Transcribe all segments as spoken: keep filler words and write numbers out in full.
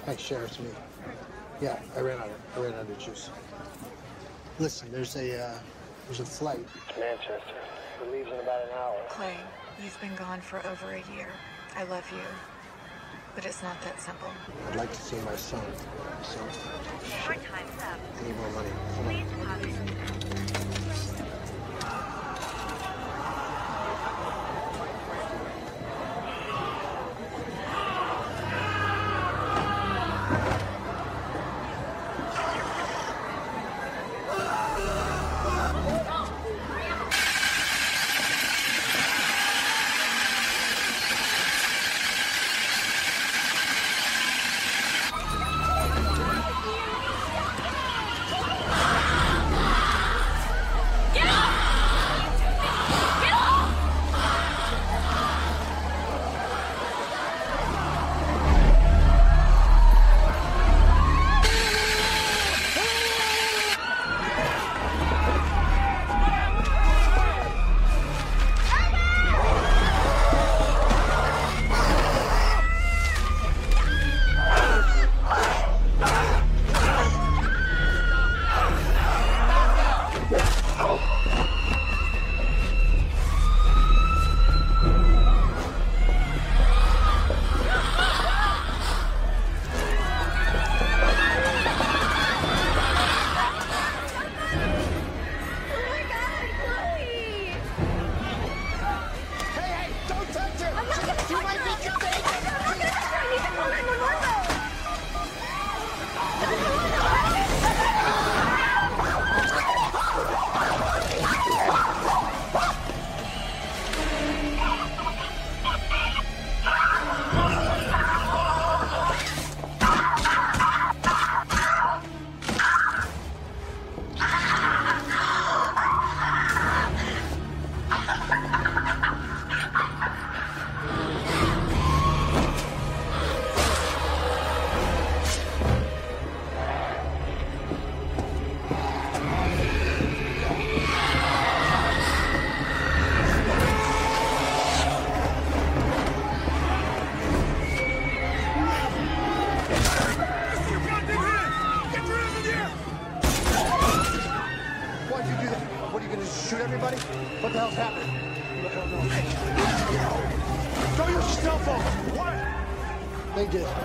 Thanks, Sheriff, to me. Yeah, I ran out of I ran out of juice. Listen, there's a uh, there's a flight. Manchester. It leaves in about an hour. Clay, you've been gone for over a year. I love you, but it's not that simple. I'd like to see my son. So Your time's up. I need more money. Come on. Please deposit. Shoot everybody? What the hell's happening? Throw your cell phone! What? They did.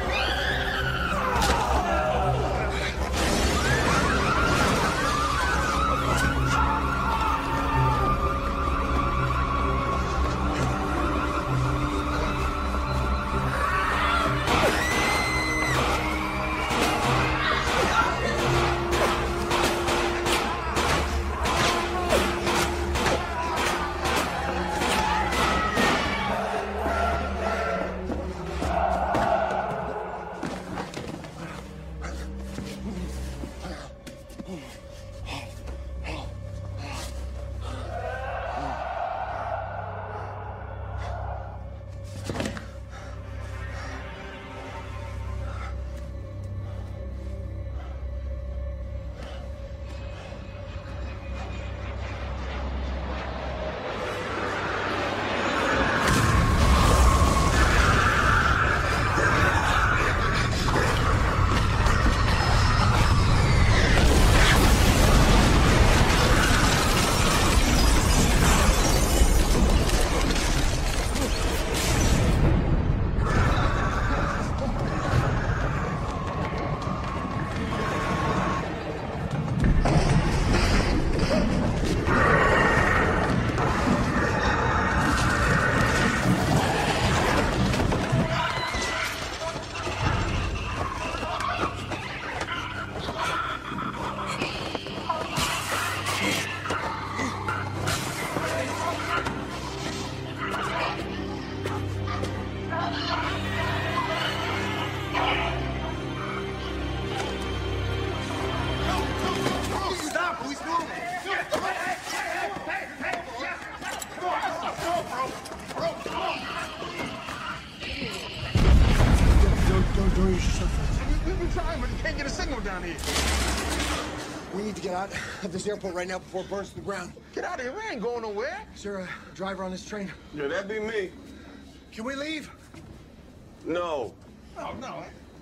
We need to get out of this airport right now before it burns to the ground. Get out of here. We ain't going nowhere. Is there a driver on this train? Yeah, that'd be me. Can we leave? No. Oh, no.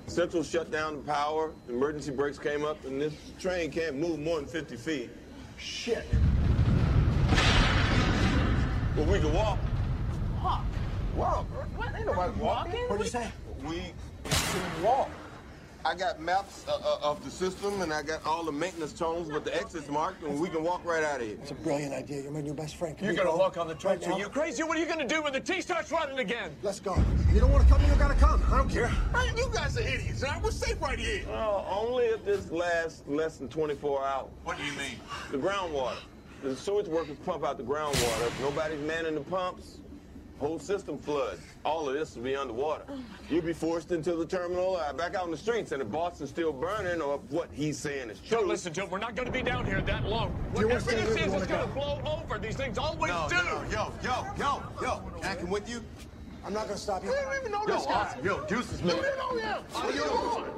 Central shut down the power, emergency brakes came up, and this train can't move more than fifty feet. Shit. Well, we can walk. Walk. Walk. What? Ain't nobody walking. What'd you say? We can walk. I got maps uh, uh, of the system, and I got all the maintenance tunnels with the exits marked, and we can walk right out of here. It's a brilliant idea. You're my new best friend. Can You're we gonna go walk on the right tracks. Are now? you crazy? What are you gonna do when the T starts running again? Let's go. You don't want to come, you don't gotta come. I don't care. Man, you guys are idiots. Right? We're safe right here. Well, only if this lasts less than twenty-four hours. What do you mean? The groundwater. The sewage workers pump out the groundwater. If nobody's manning the pumps, whole system floods. All of this will be underwater. Oh You'll be forced into the terminal, uh, back out in the streets, and if Boston's still burning, or if what he's saying is true. Don't listen to him. We're not gonna be down here that long. You wanna Whatever stay this here, is, you it's wanna gonna go? blow over. These things always No, do. no, yo, yo, yo, yo. Can I come with you? I'm not gonna stop you. I don't even know this guy. Yo, Deuce is making. Are you on?